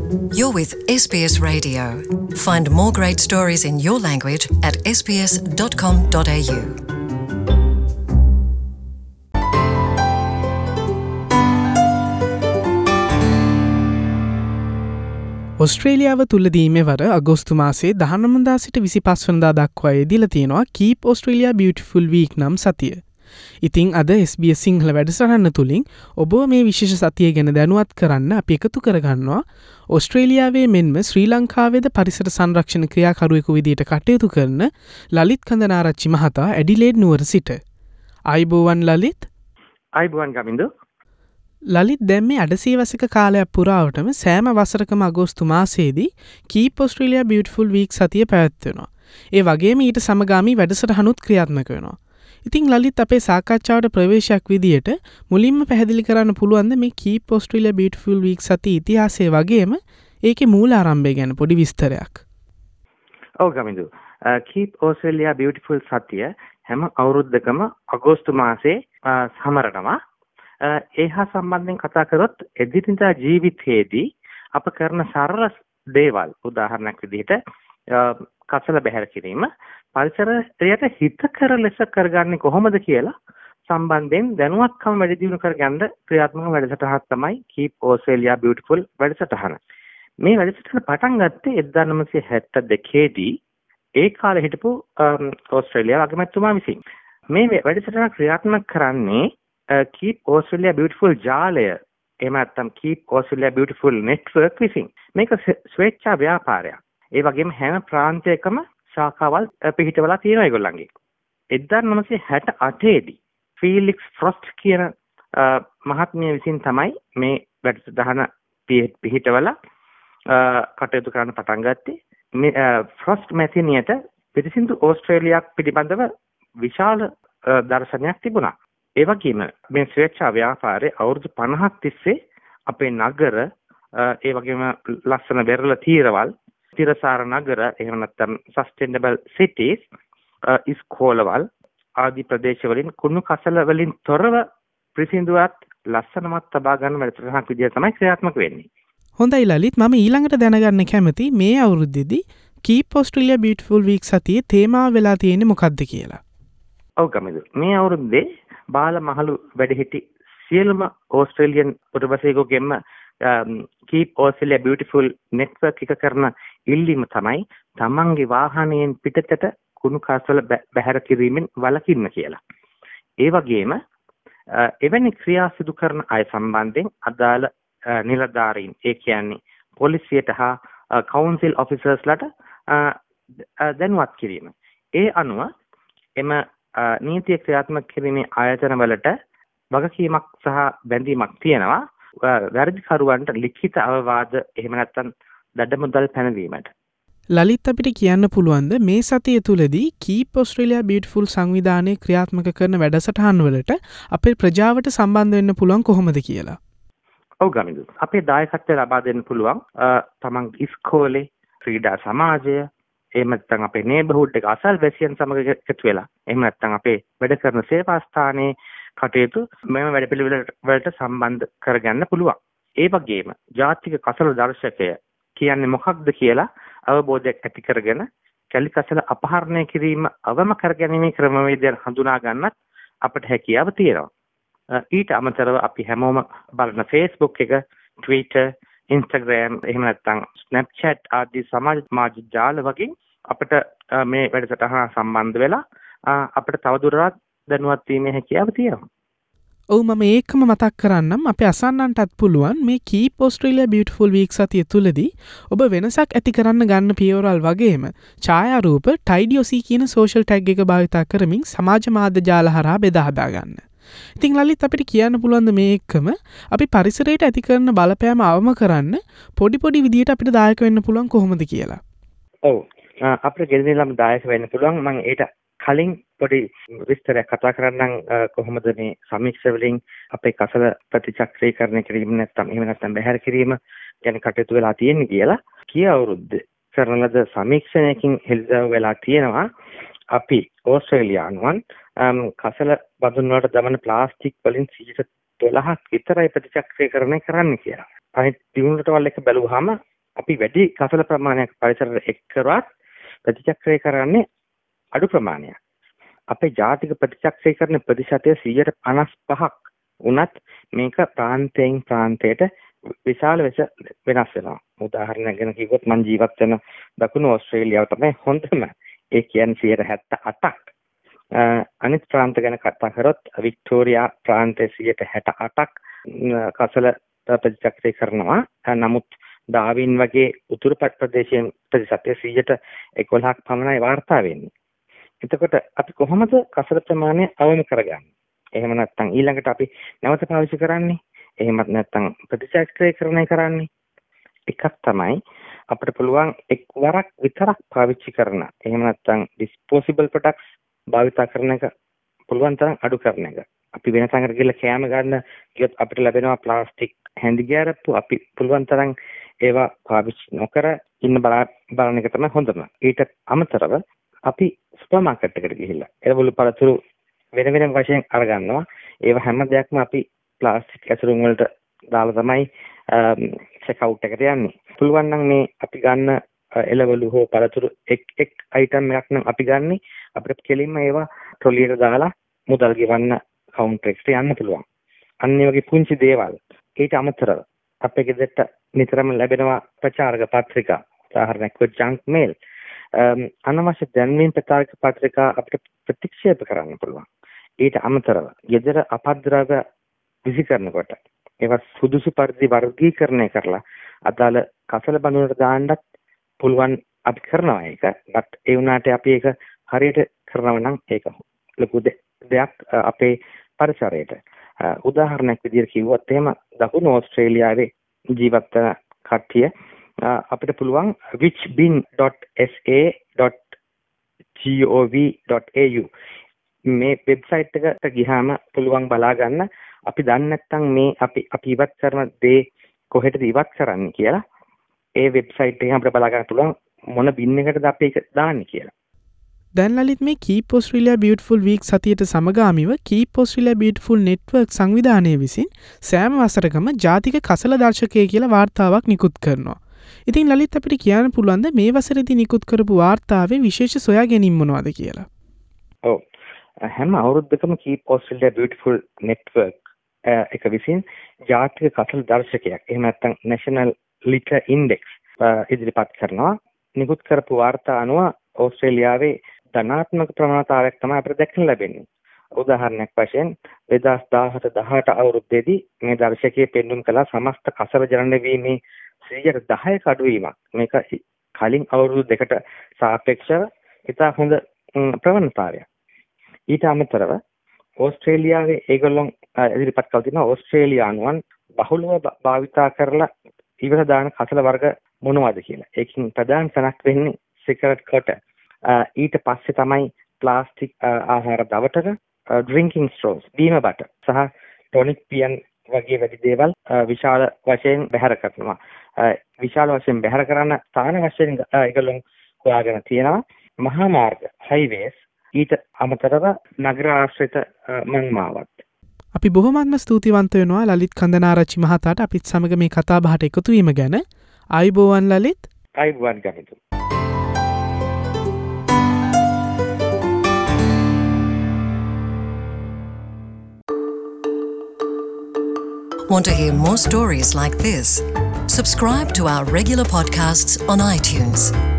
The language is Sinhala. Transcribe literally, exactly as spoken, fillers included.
You're with S B S Radio. Find more great stories in your language at s b s dot com dot a u. ඔස්ට්‍රේලියාව තුලදී මෙවර අගෝස්තු මාසයේ දහනවය වෙනිදා සිට විසිපහ වෙනිදා දක්වා යෙදিলা තියෙනවා Keep Australia Beautiful Week නම් සතිය. ඉතින් අද S B S සිංහල වැඩසටහන තුලින් ඔබ මේ විශේෂ සතිය ගැන දැනුවත් කරන්න අපි එකතු කරගන්නවා ඕස්ට්‍රේලියාවේ මෙන්ම ශ්‍රී ලංකාවේද පරිසර සංරක්ෂණ ක්‍රියාකරුවෙකු විදිහට කටයුතු කරන ලලිත් කන්දනාරච්චි මහතා ඇඩිලේඩ් නුවර සිට. ආයුබෝවන් ලලිත්. ආයුබෝවන් ගමින්දු. ලලිත් දැන් මේ අඩසියවසක කාලයක් පුරාවටම සෑම වසරකම අගෝස්තු මාසයේදී Keep Australia Beautiful Week සතිය පැවැත්වෙනවා. ඒ වගේම ඊට සමගාමී වැඩසටහනුත් ක්‍රියාත්මක වෙනවා. ඉතින් ලලිත් අපේ සාකච්ඡාවට ප්‍රවේශයක් විදියට මුලින්ම පැහැදිලි කරන්න පුළුවන්ද මේ Keep Australia Beautiful Week සතිය ඉතිහාසය වගේම ඒකේ මූල ආරම්භය ගැන පොඩි විස්තරයක්. ඔව් ගමින්දු. Keep Australia Beautiful සතිය හැම අවුරුද්දකම අගෝස්තු මාසයේ සමරනවා. ඒ හා සම්බන්ධයෙන් කතා කරොත් එදිනෙදා ජීවිතයේදී අප කරන සරල දේවල් උදාහරණයක් විදිහට කසල බැහැර කිරීම පරිසරයට හිතකර ලෙස කරගන්නේ කොහොමද කියලා සම්බන්ධයෙන් දැනුවත්කම වැඩි දියුණු කරගන්න ක්‍රියාත්මක වැඩසටහනක් තමයි Keep Australia Beautiful වැඩසටහන. මේ වැඩසටහන පටන් ගත්තේ එක්දාස් නවසිය හැත්තෑ දෙකේ දී ඒ කාලේ හිටපු ඕස්ට්‍රේලියාව අගමැතිතුමා විසින්. මේ වැඩසටහන ක්‍රියාත්මක කරන්නේ Keep Australia Beautiful ජාලය එහෙම නැත්නම් Keep Australia Beautiful Network විසින්. මේක ස්වේච්ඡා ව්‍යාපාරයක්. ඒ වගේම හැම ප්‍රාන්තයකම ශාඛාවල් පිහිටවලා තියෙනවා ඒගොල්ලන්ගේ. එක්දාස් නවසිය හැත්තෑ අටේ දී ෆීලික්ස් ෆ්‍රොස්ට් කියන මහත්මිය විසින් තමයි මේ වැඩසටහන පිහිටවලා කටයුතු කරන්න පටන් ගත්තේ. මේ ෆ්‍රොස්ට් මැතිනියට පිරිසිදු ඕස්ට්‍රේලියාවක් පිළිබඳව විශාල දර්ශනයක් තිබුණා. ඒ වගේම මේ ස්වේච්ඡා ව්‍යාපාරයේ අවුරුදු පනහක් තිස්සේ අපේ නගර ඒ වගේම ලස්සන වෙරළ තීරවල් තිරසාර නගර එහෙම නැත්නම් සස්ටේනබල් සිටිස් ඉස්කෝලවල් ආදී ප්‍රදේශවලින් කුණු කසල වලින් තොරව ප්‍රසිද්ධවත් ලස්සනමත් තබා ගන්න වැඩසටහනක් විදිහට තමයි ක්‍රියාත්මක වෙන්නේ. හොඳයි ලලිත්, මම ඊළඟට දැනගන්න කැමති මේ අවුරුද්දේදී Keep Australia Beautiful Week සතියේ තේමාව වෙලා තියෙන්නේ මොකක්ද කියලා. ඔව් ගමිදු. මේ අවුරුද්දේ බාල මහලු වැඩිහිටි සියලුම ඕස්ට්‍රේලියන් පුරවැසියෙකුගෙන්ම Keep Australia Beautiful Network එක කරන ඉල්ලීම තමයි තමන්ගේ වාහනයෙන් පිටතට කුණු කසල බැහැර කිරීමෙන් වළකින්න කියලා. ඒ වගේම එවැනි ක්‍රියා සිදු කරන අය සම්බන්ධයෙන් අදාළ නිලධාරීන්, ඒ කියන්නේ පොලිසියට හා කවුන්සිල් ඔෆිසර්ස්ලාට දැනුවත් කිරීම. ඒ අනුව එම නීතිය ක්‍රියාත්මක කිරීමේ ආයතනවලට වගකීමක් සහ බැඳීමක් තියෙනවා වැරදිකරුවන්ට ලිඛිත අවවාද එහෙම නැත්නම් දඩමුදල් පැනවීමට. ලලිත්, අපිට කියන්න පුළුවන්ද මේ සතිය තුලදී Keep Australia Beautiful සංවිධානයේ ක්‍රියාත්මක කරන වැඩසටහන් වලට අපේ ප්‍රජාවට සම්බන්ධ වෙන්න පුළුවන් කොහොමද කියලා? ඔව් ගමිදු. අපේ දායකත්වය ලබා දෙන්න පුළුවන් තමන් ඉස්කෝලේ, ක්‍රීඩා සමාජය, එහෙම නැත්නම් අපේ නේබර්හුඩ් එක අසල්වැසියන් සමග එකතු වෙලා, එහෙම නැත්නම් අපේ වැඩ කරන සේවා ස්ථානයේ කටයුතු මෙම වැඩපිළිවෙල වලට සම්බන්ධ කරගන්න පුළුවන්. ඒ වගේම ජාතික කසල දර්ශකය කියන්නේ මොකක්ද කියලා අවබෝධයක් ඇති කරගෙන කැලි කසල අපහරණය කිරීම අවම කරගැනීමේ ක්‍රමවේදයන් හඳුනා ගන්නත් අපට හැකියාව තියෙනවා. ඊට අමතරව අපි හැමෝම බලන Facebook එක, Twitter, Instagram, එහෙම නැත්නම් Snapchat ආදී සමාජ මාධ්‍ය ජාල වගේ අපිට මේ වැඩසටහන සම්බන්ධ වෙලා අපිට තවදුරටත් දැනුවත් වීමේ හැකියාව තියෙනවා. ඔව්, මම ඒකම මතක් කරන්නම් අපේ අසන්නන්ටත් පුළුවන් මේ Keep Australia Beautiful Week සතිය තුලදී ඔබ වෙනසක් ඇති කරන්න ගන්න පියවරල් වගේම ඡායාරූප Tidy.co කියන social tag එක භාවිත කරමින් සමාජ මාධ්‍ය ජාල හරහා බෙදා හදා ගන්න. ඉතින් ලලිත්, අපිට කියන්න පුළුවන් මේ එක්කම අපි පරිසරයට ඇති කරන බලපෑම අවම කරන්න පොඩි පොඩි විදියට අපිට දායක වෙන්න පුළුවන් කොහොමද කියලා? ඔව්, අපිට ගෙදරින්ම දායක වෙන්න පුළුවන්. මම ඒට කලින් පොඩි විස්තරයක් කතා කරන්නම් කොහොමද මේ සමීක්ෂා වලින් අපේ කසල ප්‍රතිචක්‍රීකරණය කිරීම නැත්නම් එහෙම නැත්නම් බැහැර කිරීම ගැන කටයුතු වෙලා තියෙන්නේ කියලා. කී අවුරුද්ද කරන ලද සමීක්ෂණයකින් හෙළිදරව් වෙලා තියෙනවා අපි ඕස්ට්‍රේලියානුවන් කසල බඳුන් වලට දමන ප්ලාස්ටික් වලින් සියයට දොළහක් විතරයි ප්‍රතිචක්‍රීකරණය කරන්න කියලා. අනිත් දිනුනට වල එක බැලුවාම අපි වැඩි කසල ප්‍රමාණයක් පරිසරයට එක් කරවත් ප්‍රතිචක්‍රය කරන්නේ අඩු ප්‍රමාණයක්. අපේ ජාතික ප්‍රතිචක්‍රීකරණ ප්‍රතිශතය සියයට පනස් පහක් වුණත් මේක ප්‍රාන්තයෙන් ප්‍රාන්තයට විශාල වෙනස් වෙනවා. උදාහරණයක් ගැන කිව්වොත් මම ජීවත් වෙන දකුණු ඕස්ට්‍රේලියාව තමයි හොඳම. ඒ කියන්නේ සියයට හැත්තෑ අටක්. අනිත් ප්‍රාන්ත ගැන කතා කරොත් වික්ටෝරියා ප්‍රාන්තයේ සියයට හැට අටක් කසල ප්‍රතිචක්‍රීය කරනවා. නමුත් ඩාවින් වගේ උතුරු ප්‍රදේශයෙන් ප්‍රතිශතය සියයට එකොළහක් පමණයි වාර්තා වෙන්නේ. එතකොට අපි කොහොමද කසල ප්‍රමාණය අවම කරගන්නේ? එහෙම නැත්නම් ඊළඟට අපි නැවත පාවිච්චි කරන්නේ? එහෙමත් නැත්නම් ප්‍රතිචක්‍රීයකරණය කරන්නේ? එකක් තමයි අපිට පුළුවන් එක්වරක් විතරක් පාවිච්චි කරන. එහෙම නැත්නම් disposable products භාවිත කරන එක පුළුවන් තරම් අඩු කරන එක. අපි වෙන තැනකට ගිහලා කෑම ගන්න කියොත් අපිට ලැබෙනවා ප්ලාස්ටික් හැඳි ගෑරප්පු. අපි පුළුවන් තරම් ඒවා පාවිච්චි නොකර ඉන්න බලන එක තමයි හොඳම. ඊට අමතරව අපි සුපර් මාකට් එකට ගිහිල්ලා එළවලු පළතුරු වෙන වෙනම වශයෙන් අරගන්නවා. ඒවා හැම දෙයක්ම අපි ප්ලාස්ටික් ඇසුරුම් වලට දාලා තමයි චෙක් අවුට් එකට යන්නේ. පුළුවන් නම් මේ අපි ගන්න එළවලු හෝ පළතුරු එක් එක් අයිටම් එකක් නම් අපි ගන්නේ අපිට කෙලින්ම ඒවා ට්‍රොලියට දාලා මුදල් ගෙවන්න කවුන්ටර් එකට යන්න පුළුවන්. අන්න ඒ වගේ පුංචි දේවල්. ඊට අමතරව අපේ ගෙදරට නිතරම ලැබෙනවා ප්‍රචාරක පත්‍රිකා. උදාහරණයක් වුත් ජන්ක් මේල්. අනවශ්‍ය දැන්වීම් ප්‍රචාරක පත්‍රිකා අපිට ප්‍රතික්ෂේප කරන්න පුළුවන්. ඊට අමතරව ගෙදර අපද්‍රව්‍ය විසි කරනකොට ඒවා සුදුසු පරිදි වර්ගීකරණය කරලා අදාළ කසල බඳුනට දාන්නත් පුළුවන් අපි කරනවා ඒක. බට් ඒ වුණාට අපි ඒක හරියට කරනවා නම් ඒක ලොකු දෙයක් අපේ පරිසරයට. උදාහරණයක් විදිහට කිව්වොත් එහෙම දකුණු ඕස්ට්‍රේලියාවේ ජීවත් වෙන කට්ටිය අපිට පුළුවන් whichbin dot s a dot gov dot a u මේ වෙබ්සයිට් එකට ගියාම පුළුවන් බලා ගන්න අපි දන්නේ නැත්නම් මේ අපි අපි ඉවත් කරන දේ කොහෙටද ඉවත් කරන්නේ කියලා. ඒ වෙබ්සයිට් එකෙන් අපිට බලා ගන්න පුළුවන් මොන බින් එකටද අපි ඒක දාන්නේ කියලා. දැන් ලලිත් මේ Keep Australia Beautiful Week සතියට සමගාමීව Keep Australia Beautiful Network සංවිධානය විසින් සෑම වසරකම ජාතික කසල දර්ශකය කියලා වාර්තාවක් නිකුත් කරනවා. ඉතින් ලලිත් අපිට කියන්න පුළුවන්ද මේ වසරේදී නිකුත් කරපු වාර්තාවේ විශේෂ සොයා ගැනීම මොනවද කියලා? ඔව්. හැම අවුරුද්දකම Keep Australia Beautiful Network එක විසින් ජාතික කසල දර්ශකයක් එහෙම නැත්නම් National Litter Index ඉදිරිපත් කරනවා. නිකුත් කරපු වාර්තා අනුව ඕස්ට්‍රේලියාවේ ධනාත්මක ප්‍රවණතාවයක් තමයි අපිට දැක්කම ලැබෙන්නේ. උදාහරණයක් වශයෙන් දෙදාස් දාහත දහඅට අවුරුද්දේදී මේ දර්ශකයේ පෙන්වුම් කළ සමස්ත කසල ජනන වීමේ සියයට දහයක අඩුවීමක්. මේක කලින් අවුරුදු දෙකට සාපේක්ෂව ඉතා හොඳ ප්‍රවණතාවයක්. ඊට අමතරව ඕස්ට්‍රේලියාවේ ඒගොල්ලොන් ඉදිරිපත් කළ තියෙන ඕස්ට්‍රේලියානුවන් බහුලව භාවිතා කරලා ඉවර දාන කසල වර්ග මොනවද කියලා. ඒකෙන් ප්‍රධාන තැනක් වෙන්නේ සිගරට් කොට. ඊට පස්සේ තමයි ප්ලාස්ටික් ආහාර දවටක, ඩ්‍රින්කින් ස්ට්‍රෝස්, බීම බට සහ ටොනික් පියන් වගේ වැඩි දේවල් විශාල වශයෙන් බැහැර කරනවා. විශාල වශයෙන් බැහැර කරන ස්ථාන වශයෙන් ඒගොල්ලෝ හොයාගෙන තියෙනවා මහා මාර්ග, හයිවේස්, ඊට අමතරව නගර ආශ්‍රිත මංමාවත්. අපි බොහොමත්ම ස්තුතිවන්ත වෙනවා ලලිත් කන්දනාරච්චි මහතාට අපිත් සමග මේ කතා බහට එකතු වීම ගැන. ආයුබෝවන් ලලිත්. ආයුබෝවන් Gamithu. Want to hear more stories like this? Subscribe to our regular podcasts on iTunes.